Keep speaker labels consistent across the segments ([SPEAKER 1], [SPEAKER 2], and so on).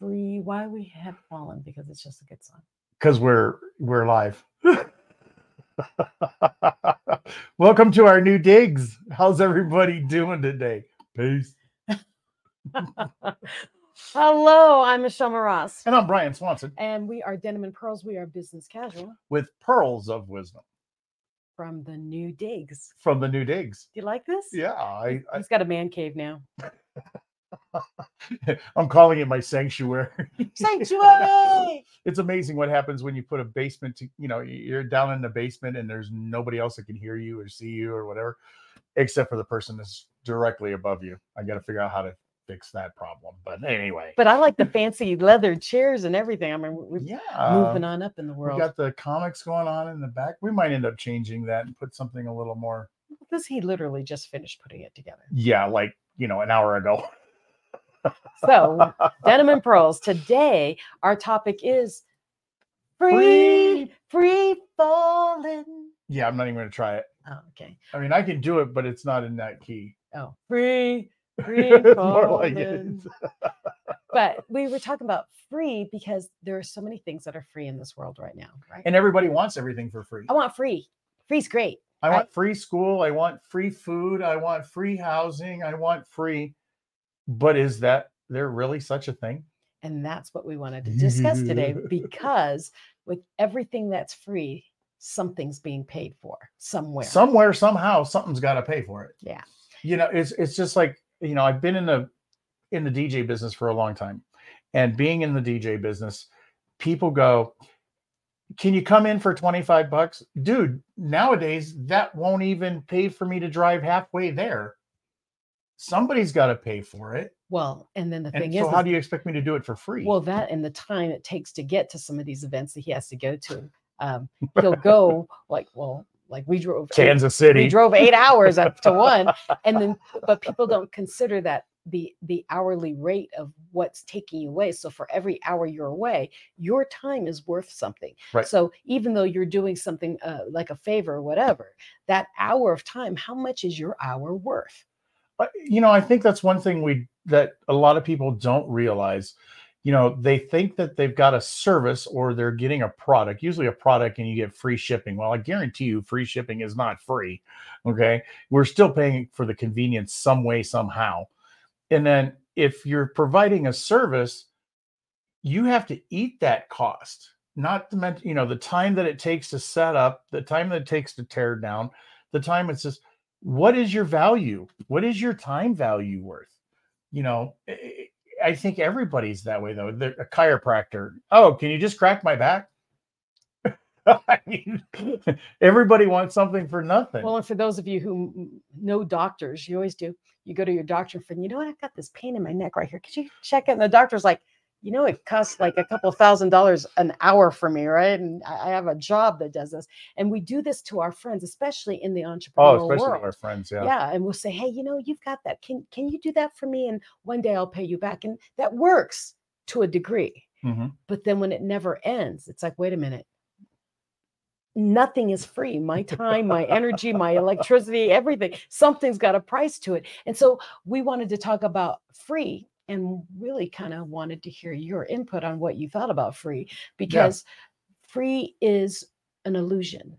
[SPEAKER 1] free. Why we have fallen? Because it's just a good song.
[SPEAKER 2] Because we're live. Welcome to our new digs. How's everybody doing today? Peace.
[SPEAKER 1] Hello, I'm Michelle Moras.
[SPEAKER 2] And I'm Brian Swanson.
[SPEAKER 1] And we are Denim and Pearls. We are business casual.
[SPEAKER 2] With pearls of wisdom.
[SPEAKER 1] From the new digs.
[SPEAKER 2] From the new digs.
[SPEAKER 1] Do you like this?
[SPEAKER 2] Yeah.
[SPEAKER 1] He's got a man cave now.
[SPEAKER 2] I'm calling it my sanctuary.
[SPEAKER 1] Sanctuary!
[SPEAKER 2] It's amazing what happens when you put a basement to, you're down in the basement and there's nobody else that can hear you or see you or whatever, except for the person that's directly above you. I got to figure out how to fix that problem. But anyway.
[SPEAKER 1] But I like the fancy leather chairs and everything. I mean, we're moving on up in the world.
[SPEAKER 2] We got the comics going on in the back. We might end up changing that and put something a little more.
[SPEAKER 1] Because he literally just finished putting it together.
[SPEAKER 2] Yeah, like, an hour ago.
[SPEAKER 1] So, Denim and Pearls. Today, our topic is free falling.
[SPEAKER 2] Yeah, I'm not even going to try it.
[SPEAKER 1] Oh, okay.
[SPEAKER 2] I mean, I can do it, but it's not in that key.
[SPEAKER 1] Oh, free falling.
[SPEAKER 2] More like it.
[SPEAKER 1] But we were talking about free because there are so many things that are free in this world right now, right?
[SPEAKER 2] And everybody wants everything for free.
[SPEAKER 1] I want free. Free's great.
[SPEAKER 2] I want free school. I want free food. I want free housing. I want free. But is there really such a thing?
[SPEAKER 1] And that's what we wanted to discuss today, because with everything that's free, something's being paid for somewhere.
[SPEAKER 2] Somewhere, somehow, something's got to pay for it.
[SPEAKER 1] Yeah.
[SPEAKER 2] It's just like, I've been in the DJ business for a long time. And being in the DJ business, people go, can you come in for $25? Dude, nowadays, that won't even pay for me to drive halfway there. Somebody's got to pay for it.
[SPEAKER 1] Well, and then the thing is,
[SPEAKER 2] so how do you expect me to do it for free?
[SPEAKER 1] Well, that and the time it takes to get to some of these events that he has to go to. He'll go like we drove
[SPEAKER 2] Kansas City.
[SPEAKER 1] We drove 8 hours up to one, and then but people don't consider that the hourly rate of what's taking you away. So for every hour you're away, your time is worth something.
[SPEAKER 2] Right.
[SPEAKER 1] So even though you're doing something like a favor or whatever, that hour of time, how much is your hour worth?
[SPEAKER 2] I think that's one thing that a lot of people don't realize. They think that they've got a service or they're getting a product, usually a product, and you get free shipping. Well, I guarantee you free shipping is not free. Okay. We're still paying for the convenience some way, somehow. And then if you're providing a service, you have to eat that cost, not to mention, the time that it takes to set up, the time that it takes to tear down, the time it's just, what is your value? What is your time value worth? I think everybody's that way, though. A chiropractor. Oh, can you just crack my back? I mean, everybody wants something for nothing.
[SPEAKER 1] Well, and for those of you who know doctors, you always do. You go to your doctor and you know what? I've got this pain in my neck right here. Could you check it? And the doctor's like, it costs like a couple $1,000s an hour for me, right? And I have a job that does this. And we do this to our friends, especially in the entrepreneurial
[SPEAKER 2] especially
[SPEAKER 1] world.
[SPEAKER 2] Our friends, yeah.
[SPEAKER 1] Yeah, and we'll say, hey, you've got that. Can you do that for me? And one day I'll pay you back. And that works to a degree.
[SPEAKER 2] Mm-hmm.
[SPEAKER 1] But then when it never ends, it's like, wait a minute. Nothing is free. My time, my energy, my electricity, everything. Something's got a price to it. And so we wanted to talk about free and really kind of wanted to hear your input on what you thought about free, because free is an illusion.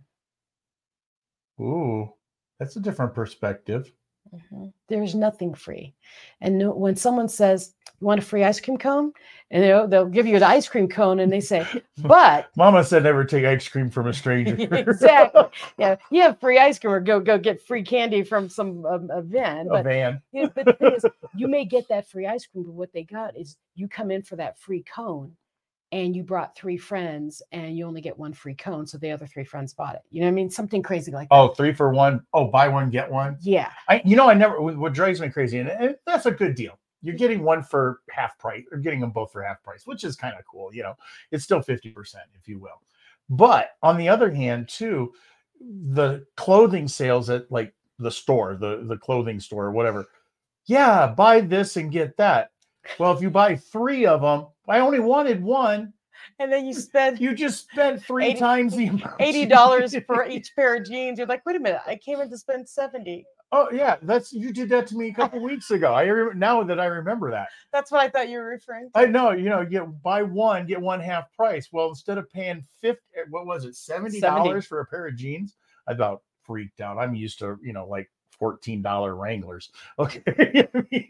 [SPEAKER 2] Ooh, that's a different perspective.
[SPEAKER 1] Mm-hmm. There's nothing free. And when someone says, you want a free ice cream cone? And they'll give you an ice cream cone and they say, but
[SPEAKER 2] Mama said never take ice cream from a stranger.
[SPEAKER 1] Exactly. Yeah. You have free ice cream or go get free candy from some event.
[SPEAKER 2] A van.
[SPEAKER 1] But the thing is, you may get that free ice cream, but what they got is you come in for that free cone and you brought 3 friends and you only get 1 free cone. So the other 3 friends bought it. You know what I mean? Something crazy like that.
[SPEAKER 2] Oh, 3 for 1. Oh, buy 1, get 1.
[SPEAKER 1] Yeah.
[SPEAKER 2] What drives me crazy, and that's a good deal. You're getting 1 for half price, or getting them both for half price, which is kind of cool. It's still 50%, if you will. But on the other hand, too, the clothing sales at like the store, the clothing store or whatever. Yeah, buy this and get that. Well, if you buy 3 of them, I only wanted 1.
[SPEAKER 1] And then you
[SPEAKER 2] just spent 3 times the amount.
[SPEAKER 1] $80 for each pair of jeans. You're like, wait a minute, I came in to spend $70.
[SPEAKER 2] Oh yeah, you did that to me a couple weeks ago. Now that I remember that.
[SPEAKER 1] That's what I thought you were referring to.
[SPEAKER 2] I know, buy one, get one half price. Well, instead of paying what was it, $70 for a pair of jeans? I about freaked out. I'm used to, like $14 Wranglers. Okay.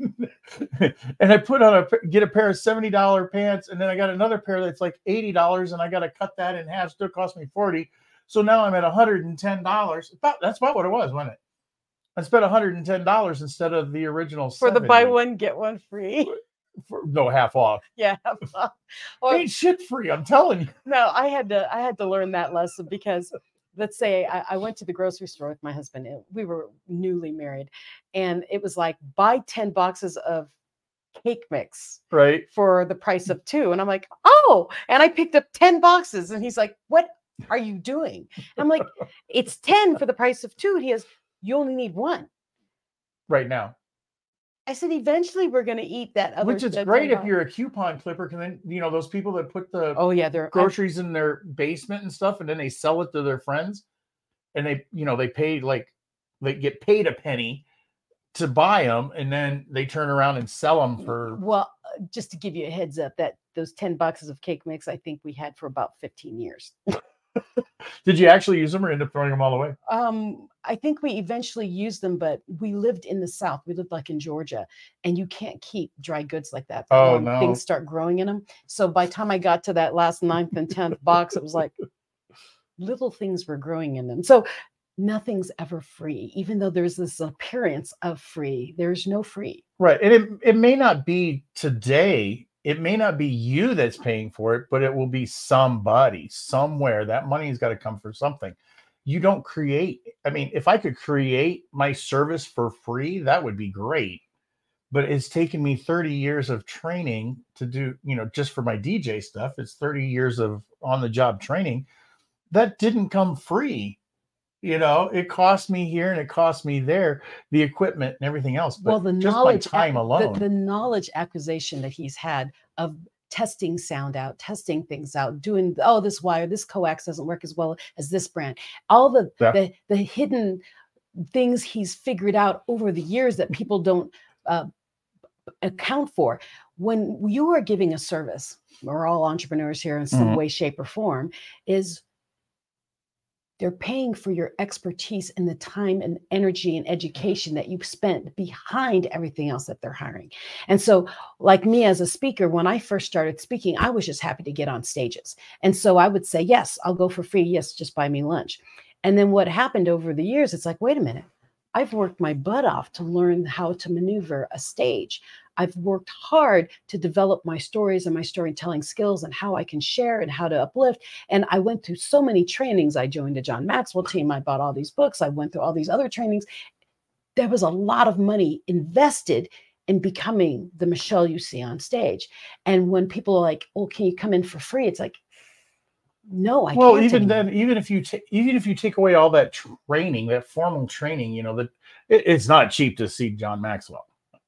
[SPEAKER 2] And I get a pair of $70 pants, and then I got another pair that's like $80, and I got to cut that in half. Still cost me $40. So now I'm at $110. That's about what it was, wasn't it? I spent $110 instead of the original
[SPEAKER 1] for
[SPEAKER 2] $70.
[SPEAKER 1] the buy one get one free.
[SPEAKER 2] No, half off.
[SPEAKER 1] Yeah, half off. Well,
[SPEAKER 2] ain't shit free. I'm telling you.
[SPEAKER 1] No, I had to learn that lesson because let's say I went to the grocery store with my husband. And we were newly married, and it was like buy 10 boxes of cake mix
[SPEAKER 2] right
[SPEAKER 1] for the price of 2, and I'm like, oh, and I picked up 10 boxes, and he's like, what are you doing? I'm like, it's 10 for the price of 2. And he goes, you only need 1
[SPEAKER 2] right now.
[SPEAKER 1] I said, eventually we're going to eat that other.
[SPEAKER 2] Which is great if you're a coupon clipper, because then, those people that put the
[SPEAKER 1] they're
[SPEAKER 2] groceries in their basement and stuff, and then they sell it to their friends, and they pay they get paid a penny to buy them, and then they turn around and sell them for.
[SPEAKER 1] Well, just to give you a heads up, that those 10 boxes of cake mix, I think we had for about 15 years.
[SPEAKER 2] Did you actually use them or end up throwing them all away?
[SPEAKER 1] I think we eventually used them, but we lived in the South. We lived like in Georgia, and you can't keep dry goods like that.
[SPEAKER 2] Oh, no.
[SPEAKER 1] Things start growing in them. So by the time I got to that last 9th and 10th box, it was like little things were growing in them. So nothing's ever free, even though there's this appearance of free. There's no free.
[SPEAKER 2] Right. And it may not be today. It may not be you that's paying for it, but it will be somebody somewhere. That money's got to come for something. You don't create. I mean, if I could create my service for free, that would be great. But it's taken me 30 years of training to do, just for my DJ stuff. It's 30 years of on-the-job training. That didn't come free. It cost me here and it cost me there, the equipment and everything else. But
[SPEAKER 1] well, the
[SPEAKER 2] just
[SPEAKER 1] knowledge,
[SPEAKER 2] my time alone,
[SPEAKER 1] the knowledge acquisition that he's had of testing sound out, testing things out, doing, this wire, this coax doesn't work as well as this brand. All the hidden things he's figured out over the years that people don't account for. When you are giving a service, we're all entrepreneurs here in some way, shape, or form, they're paying for your expertise and the time and energy and education that you've spent behind everything else that they're hiring. And so, like me as a speaker, when I first started speaking, I was just happy to get on stages. And so I would say, yes, I'll go for free. Yes, just buy me lunch. And then what happened over the years, it's like, wait a minute, I've worked my butt off to learn how to maneuver a stage. I've worked hard to develop my stories and my storytelling skills and how I can share and how to uplift. And I went through so many trainings. I joined the John Maxwell team. I bought all these books. I went through all these other trainings. There was a lot of money invested in becoming the Michelle you see on stage. And when people are like, oh, can you come in for free? It's like, no, I can't.
[SPEAKER 2] Well, even then, even if you take away all that training, that formal training, it's not cheap to see John Maxwell.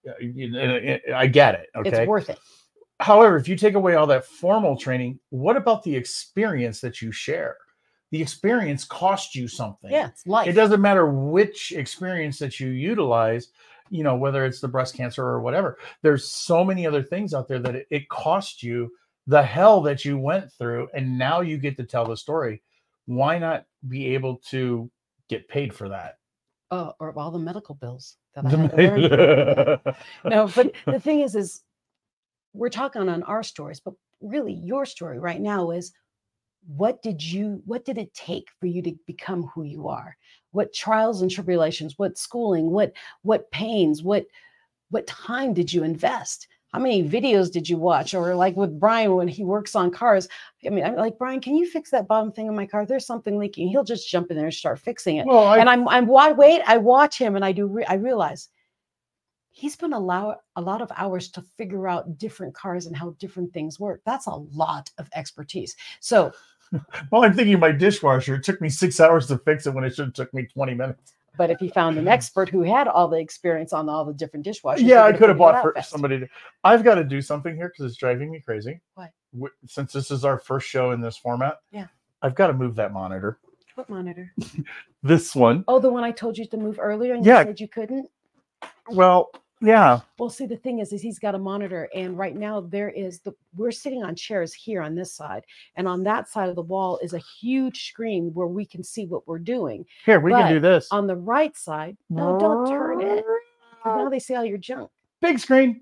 [SPEAKER 2] I get it. Okay.
[SPEAKER 1] It's worth it.
[SPEAKER 2] However, if you take away all that formal training, what about the experience that you share? The experience costs you something.
[SPEAKER 1] Yeah, it's life.
[SPEAKER 2] It doesn't matter which experience that you utilize, whether it's the breast cancer or whatever. There's so many other things out there that it costs you the hell that you went through, and now you get to tell the story. Why not be able to get paid for that?
[SPEAKER 1] Or all the medical bills that I had to learn. No, but the thing is we're talking on our stories, but really your story right now is what did it take for you to become who you are? What trials and tribulations, what schooling, what pains, what time did you invest? How many videos did you watch? Or like with Brian, when he works on cars, I'm like, Brian, can you fix that bottom thing on my car? There's something leaking. He'll just jump in there and start fixing it. Well, I watch him and I realize he spent a lot of hours to figure out different cars and how different things work. That's a lot of expertise. So,
[SPEAKER 2] well, I'm thinking my dishwasher. It took me 6 hours to fix it when it should have took me 20 minutes.
[SPEAKER 1] But if he found an expert who had all the experience on all the different dishwashers,
[SPEAKER 2] yeah, I could have bought for somebody. I've got to do something here because it's driving me crazy.
[SPEAKER 1] What?
[SPEAKER 2] Since this is our first show in this format,
[SPEAKER 1] yeah,
[SPEAKER 2] I've got to move that monitor.
[SPEAKER 1] What monitor?
[SPEAKER 2] this one.
[SPEAKER 1] Oh, the one I told you to move earlier and
[SPEAKER 2] Yeah.
[SPEAKER 1] you said you couldn't?
[SPEAKER 2] Well, yeah.
[SPEAKER 1] Well, see, the thing is he's got a monitor, and right now we're sitting on chairs here on this side, and on that side of the wall is a huge screen where we can see what we're doing.
[SPEAKER 2] Here, we can do this.
[SPEAKER 1] On the right side, no, don't turn it. 'Cause now they see all your junk.
[SPEAKER 2] Big screen.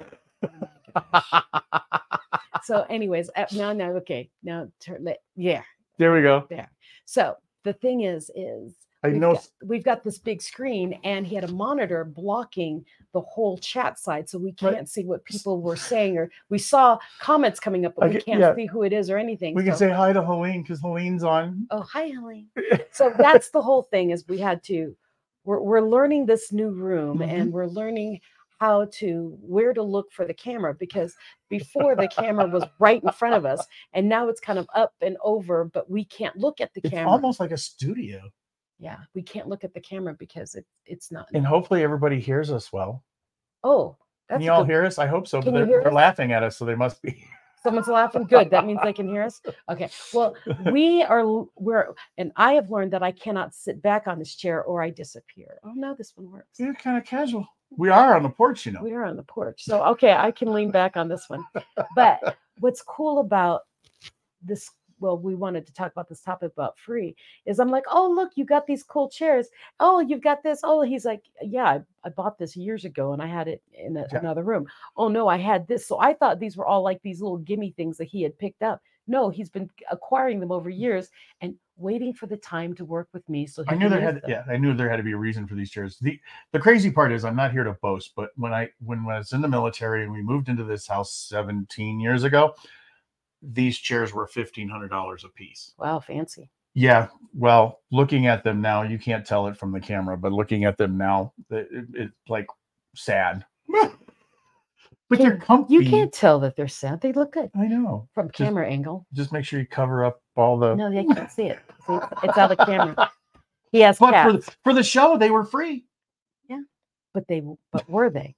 [SPEAKER 1] So, anyways, now, okay, now turn it. Yeah,
[SPEAKER 2] There we go.
[SPEAKER 1] there. So the thing is
[SPEAKER 2] I know.
[SPEAKER 1] we've got this big screen, and he had a monitor blocking the whole chat side, so we can't see what people were saying, or we saw comments coming up, but we can't see who it is or anything.
[SPEAKER 2] We can say hi to Helene because Helene's on.
[SPEAKER 1] Oh, hi, Helene. So that's the whole thing, is we're learning this new room, and we're learning where to look for the camera, because before the camera was right in front of us, and now it's kind of up and over, but we can't look at the camera.
[SPEAKER 2] It's almost like a studio.
[SPEAKER 1] Yeah, we can't look at the camera because it's not.
[SPEAKER 2] And hopefully everybody hears us well.
[SPEAKER 1] Oh,
[SPEAKER 2] can you all hear us? I hope so. But they're laughing at us, so they must be.
[SPEAKER 1] Someone's laughing. Good. That means they can hear us. Okay. Well, and I have learned that I cannot sit back on this chair or I disappear. Oh no, this one works.
[SPEAKER 2] You're kind of casual. We are on the porch, you know.
[SPEAKER 1] We are on the porch. So okay, I can lean back on this one. But what's cool about this, well, we wanted to talk about this topic about free, is I'm like, oh, look, you got these cool chairs. Oh, you've got this. Oh, he's like, yeah, I bought this years ago and I had it in another room. Oh, no, I had this. So I thought these were all like these little gimme things that he had picked up. No, he's been acquiring them over years and waiting for the time to work with me. So
[SPEAKER 2] I knew there had to be a reason for these chairs. The crazy part is, I'm not here to boast, but when I was in the military and we moved into this house 17 years ago, these chairs were $1,500 a piece.
[SPEAKER 1] Wow, fancy.
[SPEAKER 2] Yeah. Well, looking at them now, you can't tell it from the camera, but looking at them now, it's like sad. But they're comfy.
[SPEAKER 1] You can't tell that they're sad. They look good.
[SPEAKER 2] I know.
[SPEAKER 1] From camera angle.
[SPEAKER 2] Just make sure you cover up all the.
[SPEAKER 1] No, they can't see it. See, it's out of camera. He has cats.
[SPEAKER 2] For the show, they were free.
[SPEAKER 1] Yeah, but were they?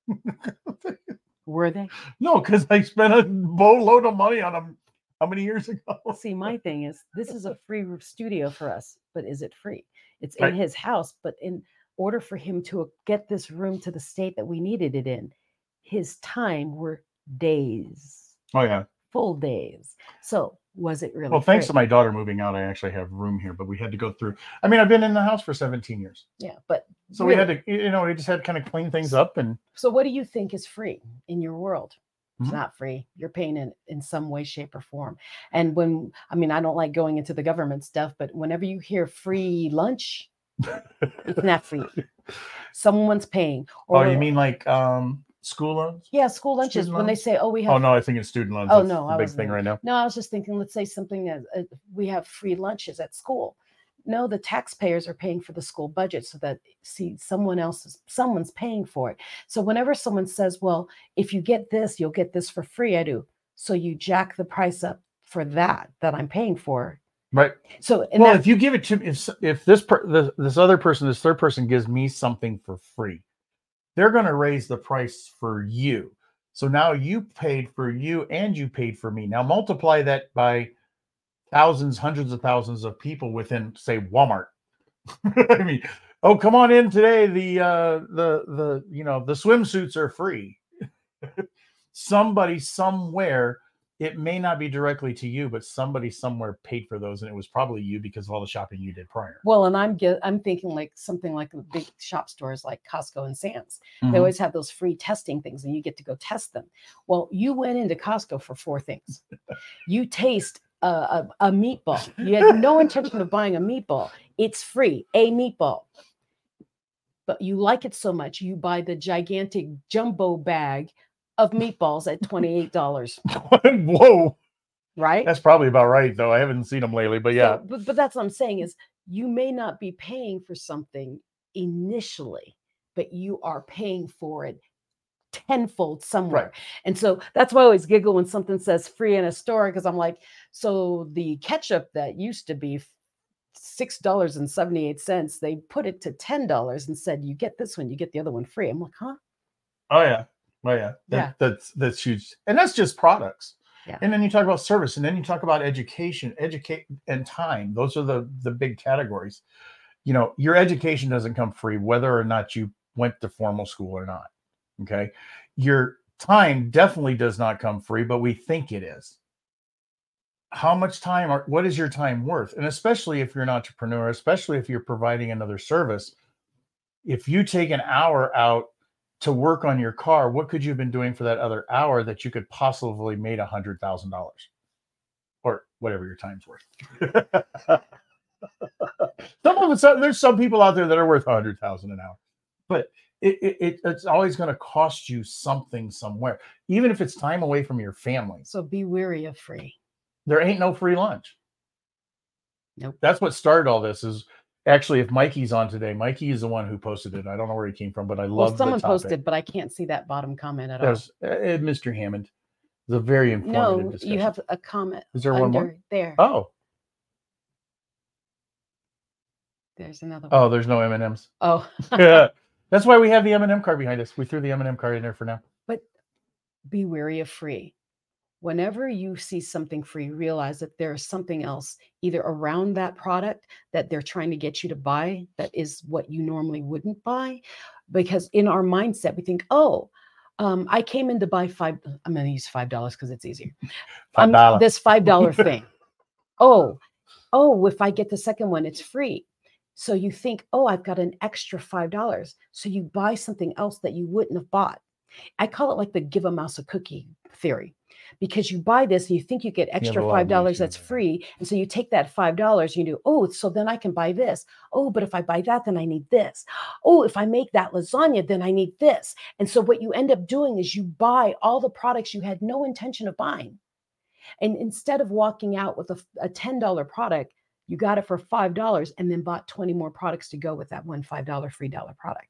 [SPEAKER 1] Were they?
[SPEAKER 2] No, because I spent a boatload of money on them. How many years ago?
[SPEAKER 1] See, my thing is, this is a free studio for us, but is it free? It's in his house, but in order for him to get this room to the state that we needed it in, his time were days.
[SPEAKER 2] Oh yeah,
[SPEAKER 1] full days. So was it really?
[SPEAKER 2] Well, thanks to my daughter moving out, I actually have room here, but we had to go through. I mean, I've been in the house for 17 years.
[SPEAKER 1] Yeah, but
[SPEAKER 2] so really, we had to, we just had to kind of clean things up. And
[SPEAKER 1] so, what do you think is free in your world? It's not free. You're paying in some way, shape, or form. And I don't like going into the government stuff, but whenever you hear free lunch, it's not free. Someone's paying.
[SPEAKER 2] Or you mean like school lunch?
[SPEAKER 1] Yeah, school lunches. When they say, "Oh, we have."
[SPEAKER 2] Oh no, I think it's student lunch.
[SPEAKER 1] Oh no,
[SPEAKER 2] big thing right now.
[SPEAKER 1] No, I was just thinking. Let's say something that we have free lunches at school. No, the taxpayers are paying for the school budget, so that someone's paying for it. So whenever someone says, "Well, if you get this, you'll get this for free," I do. So you jack the price up for that I'm paying for.
[SPEAKER 2] Right.
[SPEAKER 1] So
[SPEAKER 2] if you give it to if this third person gives me something for free, they're going to raise the price for you. So now you paid for you and you paid for me. Now multiply that by thousands, hundreds of thousands of people within, say, Walmart. I mean, oh, come on in today. The swimsuits are free. Somebody somewhere, it may not be directly to you, but somebody somewhere paid for those, and it was probably you because of all the shopping you did prior.
[SPEAKER 1] Well, and I'm thinking like something like the big shop stores like Costco and Sam's. They always have those free testing things, and you get to go test them. Well, you went into Costco for 4 things. You taste a meatball. You had no intention of buying a meatball. It's free, a meatball. But you like it so much, you buy the gigantic jumbo bag of meatballs at $28.
[SPEAKER 2] Whoa.
[SPEAKER 1] Right?
[SPEAKER 2] That's probably about right, though. I haven't seen them lately, but yeah.
[SPEAKER 1] So, but that's what I'm saying is you may not be paying for something initially, but you are paying for it tenfold somewhere. Right. And so that's why I always giggle when something says free in a store, because I'm like, so the ketchup that used to be $6.78, they put it to $10 and said, you get this one, you get the other one free. I'm like, huh?
[SPEAKER 2] Oh yeah. Oh yeah. That's huge. And that's just products.
[SPEAKER 1] Yeah.
[SPEAKER 2] And then you talk about service, and then you talk about educate and time. Those are the big categories. you know, your education doesn't come free, whether or not you went to formal school or not. Okay. Your time definitely does not come free, but we think it is. How much time or what is your time worth? And especially if you're an entrepreneur, especially if you're providing another service, if you take an hour out to work on your car, what could you have been doing for that other hour that you could possibly made $100,000 or whatever your time's worth? Some of it's, there's some people out there that are worth 100,000 an hour, but it's always going to cost you something somewhere, even if it's time away from your family.
[SPEAKER 1] So be weary of free.
[SPEAKER 2] There ain't no free lunch.
[SPEAKER 1] Nope.
[SPEAKER 2] That's what started all this. Is actually, if Mikey's on today, Mikey is the one who posted it. I don't know where he came from, but I love.
[SPEAKER 1] Well, someone posted, but I can't see that bottom comment at all.
[SPEAKER 2] Mr. Hammond. It's a very informative discussion.
[SPEAKER 1] You have a comment.
[SPEAKER 2] Is there one more
[SPEAKER 1] there?
[SPEAKER 2] Oh,
[SPEAKER 1] there's another one.
[SPEAKER 2] Oh, there's no M&Ms.
[SPEAKER 1] Oh,
[SPEAKER 2] yeah. That's why we have the M&M card behind us. We threw the M&M card in there for now.
[SPEAKER 1] But be wary of free. Whenever you see something free, realize that there's something else either around that product that they're trying to get you to buy that is what you normally wouldn't buy. Because in our mindset, we think, I came in to buy I'm going to use $5 because it's easier. This $5 thing. If I get the second one, it's free. So you think, I've got an extra $5. So you buy something else that you wouldn't have bought. I call it like the give a mouse a cookie theory, because you buy this and you think you get extra $5 that's free. And so you take that $5, you do, so then I can buy this. But if I buy that, then I need this. If I make that lasagna, then I need this. And so what you end up doing is you buy all the products you had no intention of buying. And instead of walking out with a $10 product, you got it for $5 and then bought 20 more products to go with that one $5 free dollar product.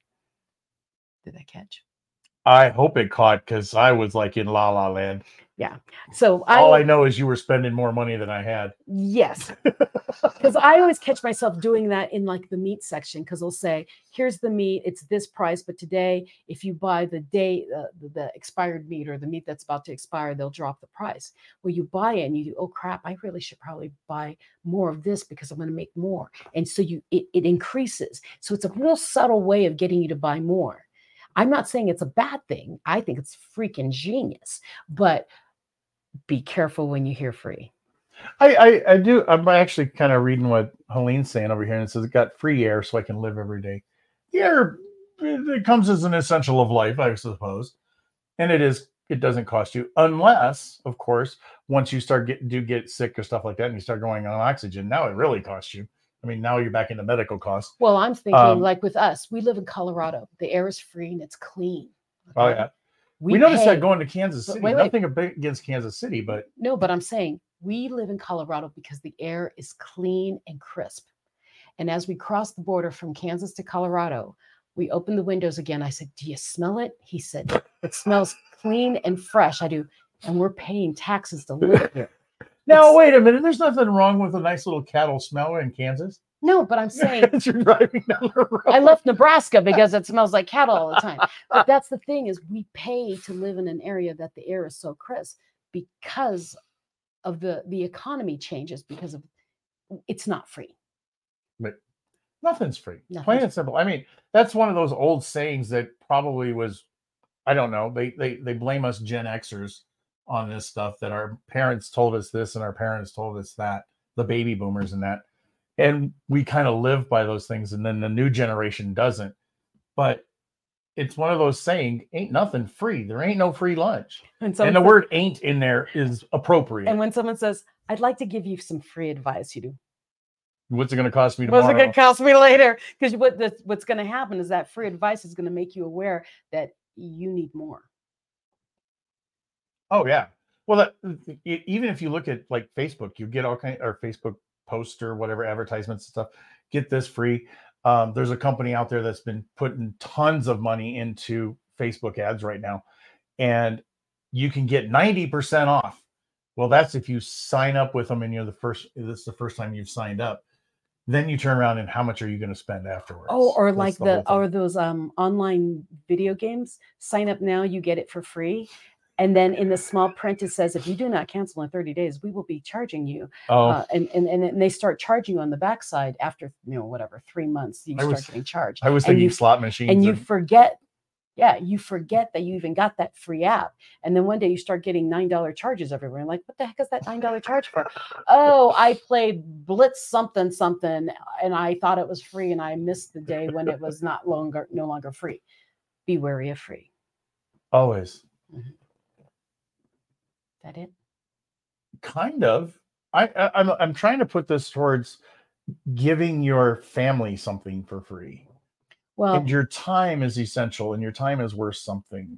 [SPEAKER 1] Did that catch?
[SPEAKER 2] I hope it caught, because I was like in La La Land.
[SPEAKER 1] Yeah. So
[SPEAKER 2] all I know is you were spending more money than I had.
[SPEAKER 1] Yes. Because I always catch myself doing that in like the meat section, because they'll say, here's the meat, it's this price, but today, if you buy the expired meat or the meat that's about to expire, they'll drop the price. Well, you buy it and you do, oh crap, I really should probably buy more of this because I'm going to make more. And so it increases. So it's a real subtle way of getting you to buy more. I'm not saying it's a bad thing. I think it's freaking genius, but be careful when you hear free.
[SPEAKER 2] I do. I'm actually kind of reading what Helene's saying over here, and it says it got free air so I can live every day. The air, it comes as an essential of life, I suppose. And it doesn't cost you, unless, of course, once you get sick or stuff like that and you start going on oxygen, now it really costs you. I mean, now you're back into medical costs.
[SPEAKER 1] Well, I'm thinking like with us, we live in Colorado. The air is free and it's clean. Okay?
[SPEAKER 2] Oh, yeah. We noticed that going to Kansas City. Nothing against Kansas City, but...
[SPEAKER 1] No, but I'm saying we live in Colorado because the air is clean and crisp. And as we crossed the border from Kansas to Colorado, we opened the windows again. I said, do you smell it? He said, it smells clean and fresh. I do. And we're paying taxes to live here.
[SPEAKER 2] Now, wait a minute. There's nothing wrong with a nice little cattle smell in Kansas.
[SPEAKER 1] No, but I'm saying
[SPEAKER 2] you're driving down the road.
[SPEAKER 1] I left Nebraska because it smells like cattle all the time. But that's the thing, is we pay to live in an area that the air is so crisp because of the economy changes, because of it's not free.
[SPEAKER 2] But nothing's free. Plain and simple. I mean, that's one of those old sayings that probably was, I don't know. They blame us Gen Xers on this stuff, that our parents told us this and our parents told us that, the baby boomers and that. And we kind of live by those things, and then the new generation doesn't. But it's one of those saying, ain't nothing free. There ain't no free lunch. And the word ain't in there is appropriate.
[SPEAKER 1] And when someone says, I'd like to give you some free advice, you do.
[SPEAKER 2] What's it going to cost me tomorrow?
[SPEAKER 1] What's it going to cost me later? Because what's going to happen is that free advice is going to make you aware that you need more.
[SPEAKER 2] Oh, yeah. Well, even if you look at like Facebook, you get all kinds, or Facebook posts or whatever, advertisements and stuff, get this free. There's a company out there that's been putting tons of money into Facebook ads right now, and you can get 90% off. Well, that's if you sign up with them and this is the first time you've signed up. Then you turn around and how much are you going to spend afterwards?
[SPEAKER 1] Oh, or like those online video games. Sign up now, you get it for free. And then in the small print, it says, if you do not cancel in 30 days, we will be charging you.
[SPEAKER 2] Oh,
[SPEAKER 1] And they start charging you on the backside after, whatever, 3 months, you start getting charged.
[SPEAKER 2] I was thinking slot machines.
[SPEAKER 1] And you forget. Yeah, you forget that you even got that free app. And then one day you start getting $9 charges everywhere. And like, what the heck is that $9 charge for? Oh, I played Blitz something, and I thought it was free, and I missed the day when it was no longer free. Be wary of free.
[SPEAKER 2] Always.
[SPEAKER 1] Mm-hmm. That it?
[SPEAKER 2] Kind of. I'm trying to put this towards giving your family something for free.
[SPEAKER 1] Well,
[SPEAKER 2] and your time is essential, and your time is worth something.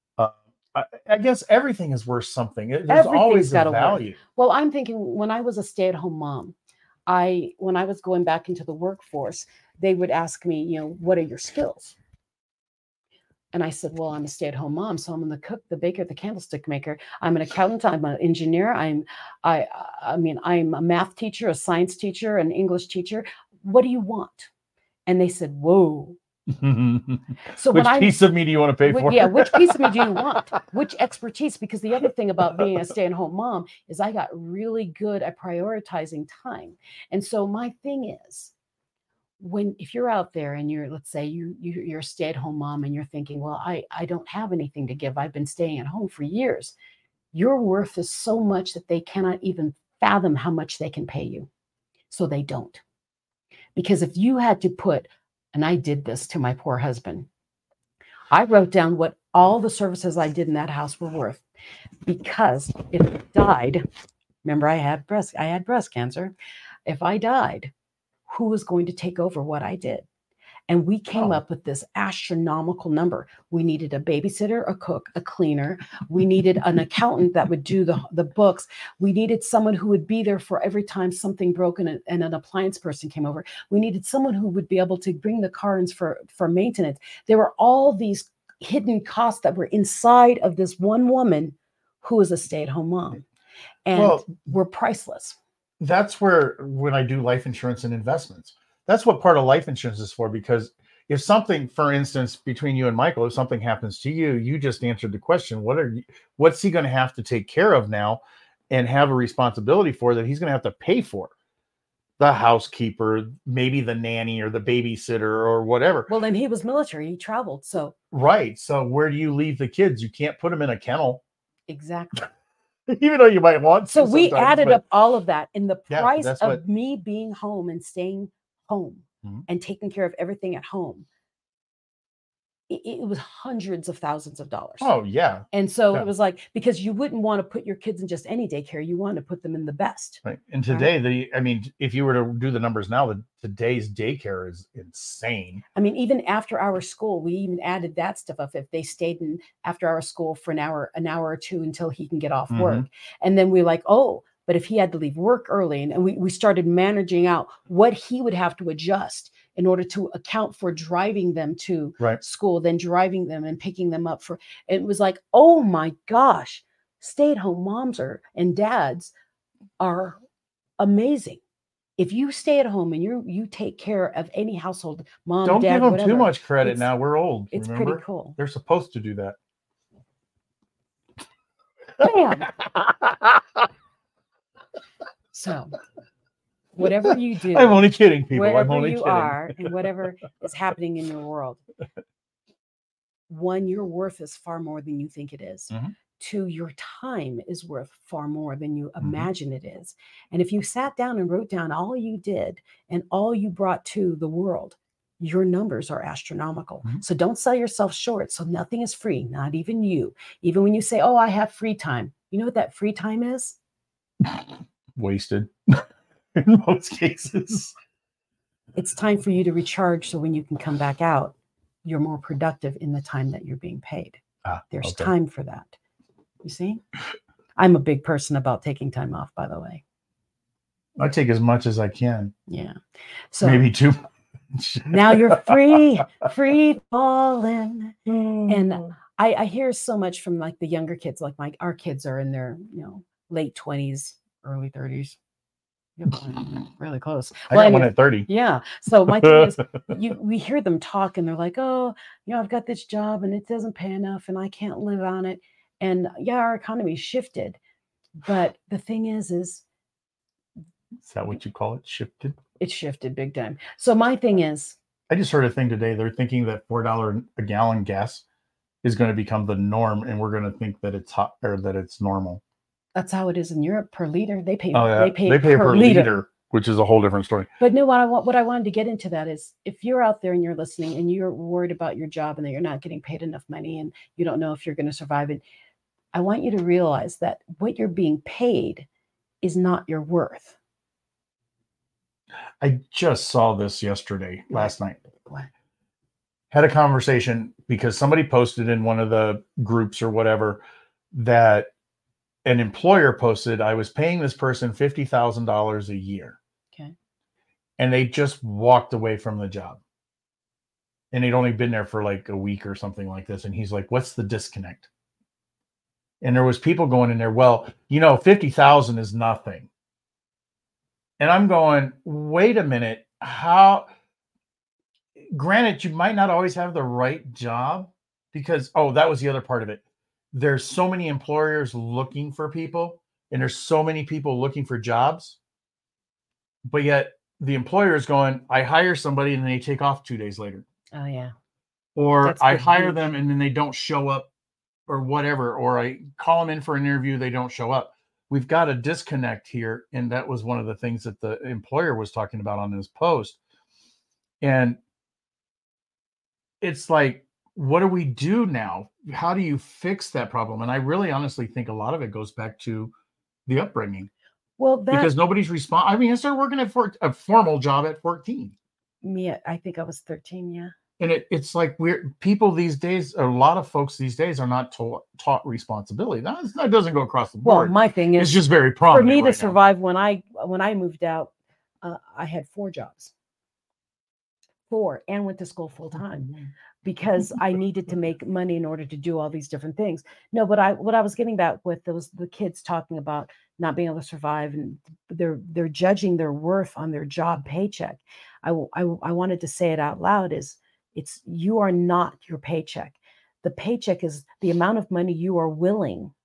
[SPEAKER 2] I guess everything is worth something. There's always a value.
[SPEAKER 1] Work. Well, I'm thinking when I was a stay-at-home mom, when I was going back into the workforce, they would ask me, what are your skills? And I said, well, I'm a stay-at-home mom, so I'm the cook, the baker, the candlestick maker. I'm an accountant. I'm an engineer. I'm a math teacher, a science teacher, an English teacher. What do you want? And they said, whoa.
[SPEAKER 2] So which piece of me do you want to pay for?
[SPEAKER 1] Yeah, which piece of me do you want? Which expertise? Because the other thing about being a stay-at-home mom is I got really good at prioritizing time. And so my thing is, if you're out there and let's say you're a stay-at-home mom and you're thinking, well, I don't have anything to give. I've been staying at home for years. Your worth is so much that they cannot even fathom how much they can pay you. So they don't. Because if you had to put, and I did this to my poor husband, I wrote down what all the services I did in that house were worth. Because if it died, remember I had breast cancer. If I died, who was going to take over what I did? And we came up with this astronomical number. We needed a babysitter, a cook, a cleaner. We needed an accountant that would do the books. We needed someone who would be there for every time something broke and an appliance person came over. We needed someone who would be able to bring the car in for maintenance. There were all these hidden costs that were inside of this one woman who was a stay-at-home mom. And were priceless.
[SPEAKER 2] That's where, when I do life insurance and investments, that's what part of life insurance is for. Because if something, for instance, between you and Michael, if something happens to you, you just answered the question, what's he going to have to take care of now and have a responsibility for that he's going to have to pay for? The housekeeper, maybe the nanny or the babysitter or whatever.
[SPEAKER 1] Well, then he was military. He traveled. So
[SPEAKER 2] right. So where do you leave the kids? You can't put them in a kennel.
[SPEAKER 1] Exactly.
[SPEAKER 2] Even though you might want to.
[SPEAKER 1] So we added up all of that in the price of
[SPEAKER 2] what...
[SPEAKER 1] me being home and staying home and taking care of everything at home. It was hundreds of thousands of dollars.
[SPEAKER 2] Oh, yeah.
[SPEAKER 1] And so it was like, because you wouldn't want to put your kids in just any daycare. You want to put them in the best.
[SPEAKER 2] Right. And today, if you were to do the numbers now, today's daycare is insane.
[SPEAKER 1] I mean, even after our school, we even added that stuff up. If they stayed in after our school for an hour or two until he can get off work. And then we're like, but if he had to leave work early, and we started managing out what he would have to adjust in order to account for driving them to school, then driving them and picking them up it was like, oh my gosh, stay-at-home moms and dads are amazing. If you stay at home and you take care of any household, mom,
[SPEAKER 2] don't
[SPEAKER 1] dad,
[SPEAKER 2] give them
[SPEAKER 1] whatever,
[SPEAKER 2] too much credit now. We're old.
[SPEAKER 1] It's
[SPEAKER 2] remember?
[SPEAKER 1] Pretty cool.
[SPEAKER 2] They're supposed to do that.
[SPEAKER 1] Bam. So whatever you do,
[SPEAKER 2] I'm only kidding, people.
[SPEAKER 1] Wherever
[SPEAKER 2] I'm only
[SPEAKER 1] you
[SPEAKER 2] kidding.
[SPEAKER 1] are and whatever is happening in your world, one, your worth is far more than you think it is. Two, your time is worth far more than you imagine it is. And if you sat down and wrote down all you did and all you brought to the world, your numbers are astronomical. So don't sell yourself short. So nothing is free, not even you. Even when you say, I have free time. You know what that free time is?
[SPEAKER 2] Wasted in most cases.
[SPEAKER 1] It's time for you to recharge, so when you can come back out, you're more productive in the time that you're being paid. There's time for that. You see? I'm a big person about taking time off, by the way.
[SPEAKER 2] I take as much as I can.
[SPEAKER 1] Yeah. So
[SPEAKER 2] maybe too much.
[SPEAKER 1] Now you're free falling. And I hear so much from like the younger kids, like our kids are in their, late 20s, early 30s. Really close.
[SPEAKER 2] I got one at 30.
[SPEAKER 1] Yeah. So my thing is, we hear them talk and they're like, I've got this job and it doesn't pay enough and I can't live on it. And yeah, our economy shifted. But the thing is
[SPEAKER 2] that what you call it? Shifted?
[SPEAKER 1] it shifted big time. So my thing is,
[SPEAKER 2] I just heard a thing today. They're thinking that $4 a gallon gas is going to become the norm, and we're going to think that it's hot or that it's normal.
[SPEAKER 1] that's how it is in Europe per liter. They pay
[SPEAKER 2] Oh, yeah.
[SPEAKER 1] they pay per liter.
[SPEAKER 2] Which is a whole different story.
[SPEAKER 1] But no, what I wanted to get into that is if you're out there and you're listening and you're worried about your job and that you're not getting paid enough money and you don't know if you're going to survive it, I want you to realize that what you're being paid is not your worth.
[SPEAKER 2] I just saw this last night.
[SPEAKER 1] What?
[SPEAKER 2] Had a conversation because somebody posted in one of the groups or whatever that an employer posted, I was paying this person $50,000 a year.
[SPEAKER 1] Okay.
[SPEAKER 2] And they just walked away from the job. And they'd only been there for like a week or something like this. And he's like, what's the disconnect? And there was people going in there, well, 50,000 is nothing. And I'm going, wait a minute, how? Granted, you might not always have the right job because, that was the other part of it. There's so many employers looking for people and there's so many people looking for jobs. But yet the employer is going, I hire somebody and then they take off 2 days later.
[SPEAKER 1] Oh, yeah.
[SPEAKER 2] Or I hire them and then they don't show up or whatever. Or I call them in for an interview, they don't show up. We've got a disconnect here. And that was one of the things that the employer was talking about on his post. And it's like, what do we do now? How do you fix that problem? And I really honestly think a lot of it goes back to the upbringing.
[SPEAKER 1] Well,
[SPEAKER 2] because nobody's I mean, I started working at a formal job at 14.
[SPEAKER 1] Me, I think I was 13. Yeah.
[SPEAKER 2] And it's like people these days, a lot of folks these days are not taught responsibility. That doesn't go across the board.
[SPEAKER 1] Well, my thing is,
[SPEAKER 2] it's just very prominent.
[SPEAKER 1] For me to survive when I moved out, I had 4 jobs. 4, and went to school full time because I needed to make money in order to do all these different things. No, but what I was getting back with was the kids talking about not being able to survive and they're judging their worth on their job paycheck. I wanted to say it out loud you are not your paycheck. The paycheck is the amount of money you are willing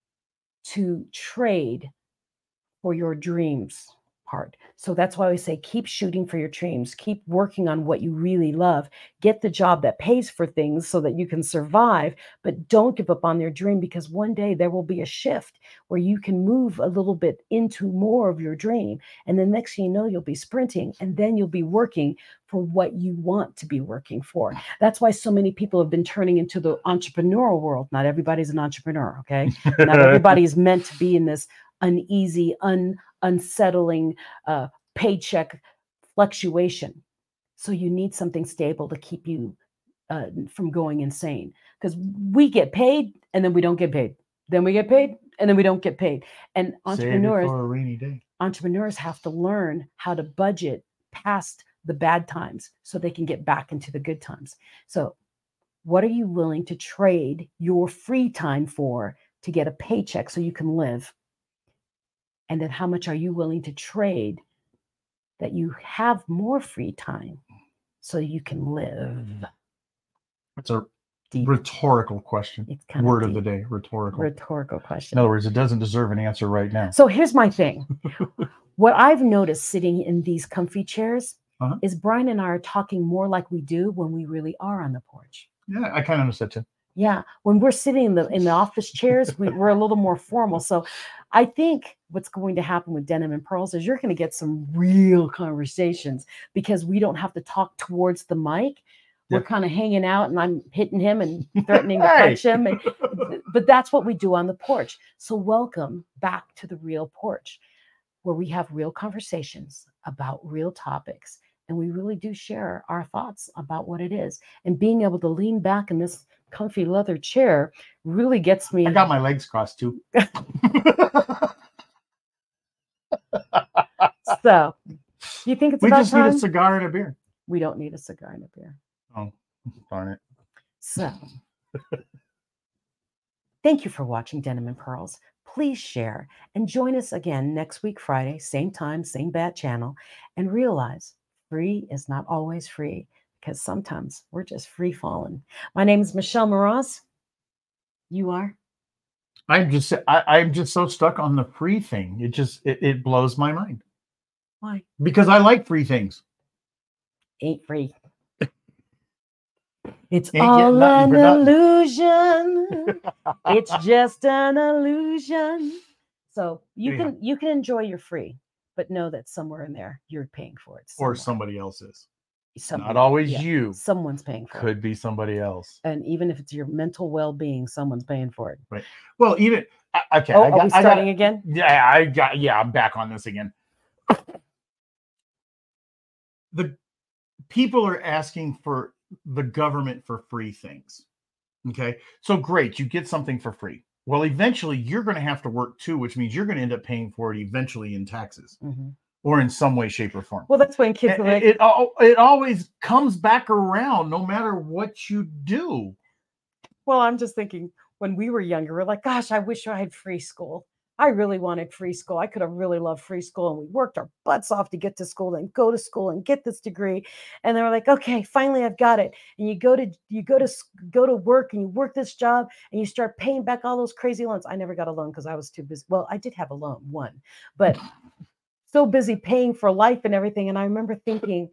[SPEAKER 1] to trade for your dreams part. So that's why we say keep shooting for your dreams, keep working on what you really love, get the job that pays for things so that you can survive, but don't give up on your dream because one day there will be a shift where you can move a little bit into more of your dream. And the next thing you know, you'll be sprinting and then you'll be working for what you want to be working for. That's why so many people have been turning into the entrepreneurial world. Not everybody's an entrepreneur, okay? Not everybody's meant to be in this uneasy, unsettling paycheck fluctuation. So you need something stable to keep you from going insane because we get paid and then we don't get paid. Then we get paid and then we don't get paid. And entrepreneurs,
[SPEAKER 2] for a rainy day.
[SPEAKER 1] Entrepreneurs have to learn how to budget past the bad times so they can get back into the good times. So what are you willing to trade your free time for to get a paycheck so you can live? And then how much are you willing to trade that you have more free time so you can live?
[SPEAKER 2] It's a rhetorical question.
[SPEAKER 1] It's kind
[SPEAKER 2] Word
[SPEAKER 1] of
[SPEAKER 2] of the day, rhetorical.
[SPEAKER 1] Rhetorical question.
[SPEAKER 2] In other words, it doesn't deserve an answer right now.
[SPEAKER 1] So here's my thing. What I've noticed sitting in these comfy chairs is Brian and I are talking more like we do when we really are on the porch.
[SPEAKER 2] Yeah, I kind of noticed that too.
[SPEAKER 1] Yeah, when we're sitting in the office chairs, we're a little more formal. So I think what's going to happen with Denim and Pearls is you're going to get some real conversations because we don't have to talk towards the mic. We're kind of hanging out and I'm hitting him and threatening to punch him. But that's what we do on the porch. So welcome back to the real porch where we have real conversations about real topics. And we really do share our thoughts about what it is. And being able to lean back in this comfy leather chair really gets me.
[SPEAKER 2] I got my legs crossed too.
[SPEAKER 1] So, you think it's
[SPEAKER 2] we
[SPEAKER 1] about
[SPEAKER 2] just
[SPEAKER 1] time?
[SPEAKER 2] Need a cigar and a beer.
[SPEAKER 1] We don't need a cigar and a beer.
[SPEAKER 2] Oh, darn it.
[SPEAKER 1] So, thank you for watching Denim and Pearls. Please share and join us again next week, Friday, same time, same bad channel, and realize free is not always free because sometimes we're just free falling. My name is Michelle Moroz. You are?
[SPEAKER 2] I'm just so stuck on the free thing. It blows my mind
[SPEAKER 1] Why?
[SPEAKER 2] because I like free things.
[SPEAKER 1] Ain't free. It's
[SPEAKER 2] Ain't
[SPEAKER 1] all
[SPEAKER 2] getting nothing
[SPEAKER 1] an
[SPEAKER 2] for nothing.
[SPEAKER 1] illusion. It's just an illusion. So you
[SPEAKER 2] Yeah.
[SPEAKER 1] can enjoy your free, but know that somewhere in there you're paying for it.
[SPEAKER 2] Or
[SPEAKER 1] somewhere.
[SPEAKER 2] somebody else is.
[SPEAKER 1] Someone,
[SPEAKER 2] Not always
[SPEAKER 1] yeah,
[SPEAKER 2] you.
[SPEAKER 1] Someone's paying for it.
[SPEAKER 2] Could be somebody else.
[SPEAKER 1] And even if it's your mental well-being, someone's paying for it.
[SPEAKER 2] Right. Well, even okay.
[SPEAKER 1] Oh, are we starting again?
[SPEAKER 2] Yeah, I'm back on this again. The people are asking for the government for free things. Okay. So great, you get something for free. Well, eventually you're going to have to work too, which means you're going to end up paying for it eventually in taxes or in some way, shape, or form.
[SPEAKER 1] Well, that's when kids are like,
[SPEAKER 2] it always comes back around no matter what you do.
[SPEAKER 1] Well, I'm just thinking when we were younger, we're like, gosh, I wish I had free school. I really wanted free school. I could have really loved free school. And we worked our butts off to get to school and go to school and get this degree. And they were like, okay, finally I've got it. And you go to work and you work this job and you start paying back all those crazy loans. I never got a loan because I was too busy. Well, I did have a loan, one, but so busy paying for life and everything. And I remember thinking,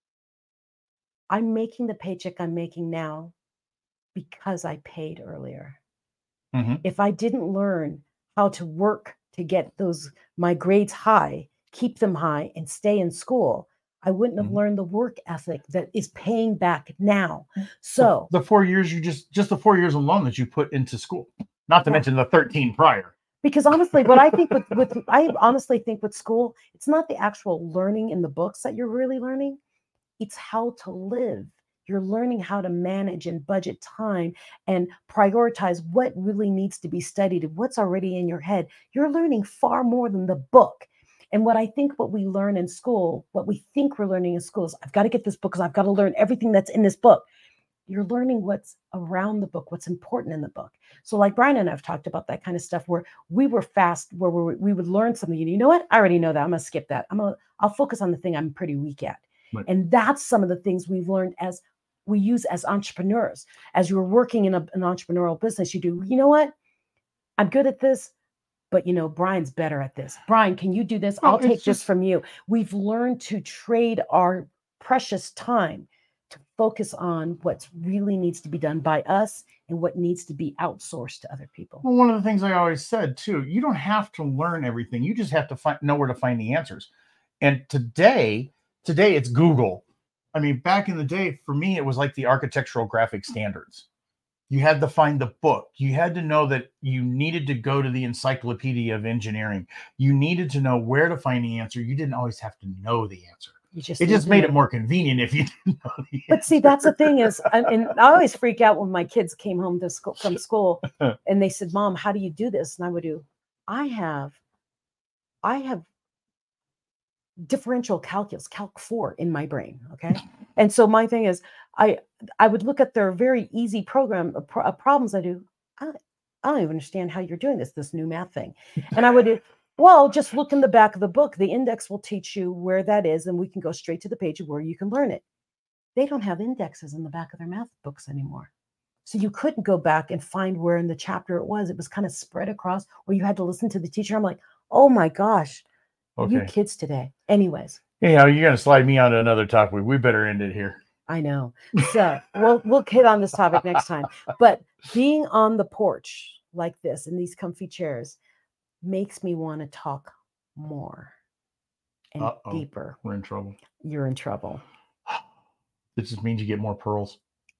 [SPEAKER 1] I'm making the paycheck I'm making now because I paid earlier. If I didn't learn how to work to get my grades high, keep them high, and stay in school, I wouldn't have learned the work ethic that is paying back now. So
[SPEAKER 2] the 4 years just the 4 years alone that you put into school, not to mention the 13 prior.
[SPEAKER 1] Because honestly, what I think I honestly think with school, it's not the actual learning in the books that you're really learning. It's how to live. You're learning how to manage and budget time and prioritize what really needs to be studied and what's already in your head. You're learning far more than the book. And what we learn in school, what we think we're learning in school is, I've got to get this book because I've got to learn everything that's in this book. You're learning what's around the book, what's important in the book. So like Brian and I have talked about that kind of stuff where we were fast, where we would learn something. And you know what? I already know that. I'm going to skip that. I'll focus on the thing I'm pretty weak at. Right. And that's some of the things we've learned as we use as entrepreneurs. As you're working in an entrepreneurial business, you do, you know what? I'm good at this, but Brian's better at this. Brian, can you do this? I'll take this from you. We've learned to trade our precious time to focus on what really needs to be done by us and what needs to be outsourced to other people.
[SPEAKER 2] Well, one of the things I always said too, you don't have to learn everything. You just have to know where to find the answers. And today it's Google. I mean, back in the day, for me, it was like the architectural graphic standards. You had to find the book. You had to know that you needed to go to the Encyclopedia of Engineering. You needed to know where to find the answer. You didn't always have to know the answer. It just made it more convenient if you didn't know the answer.
[SPEAKER 1] But see, that's the thing is, and I always freak out when my kids came home from school and they said, Mom, how do you do this? And I would do, I have differential calculus, Calc 4 in my brain. Okay. And so my thing is, I would look at their very easy problems. I do, I don't even understand how you're doing this new math thing. And I would do, well, just look in the back of the book. The index will teach you where that is, and we can go straight to the page of where you can learn it. They don't have indexes in the back of their math books anymore. So you couldn't go back and find where in the chapter it was. It was kind of spread across, or you had to listen to the teacher. I'm like, oh my gosh. Okay. You kids today. Anyways.
[SPEAKER 2] Anyhow, you're going to slide me on to another topic. We better end it here.
[SPEAKER 1] I know. So we'll hit on this topic next time. But being on the porch like this in these comfy chairs makes me want to talk more and deeper.
[SPEAKER 2] We're in trouble.
[SPEAKER 1] You're in trouble.
[SPEAKER 2] This just means you get more pearls.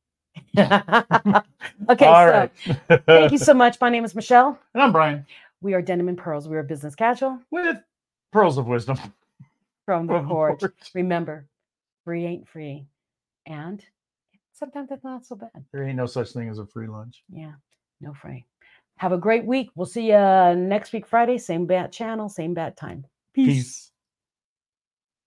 [SPEAKER 1] Okay, right. Thank you so much. My name is Michelle.
[SPEAKER 2] And I'm Brian.
[SPEAKER 1] We are Denim and Pearls. We are business casual.
[SPEAKER 2] With pearls of wisdom.
[SPEAKER 1] From the porch. Remember, free ain't free. And sometimes it's not so bad.
[SPEAKER 2] There ain't no such thing as a free lunch.
[SPEAKER 1] Yeah, no free. Have a great week. We'll see you next week, Friday. Same bat channel, same bat time. Peace.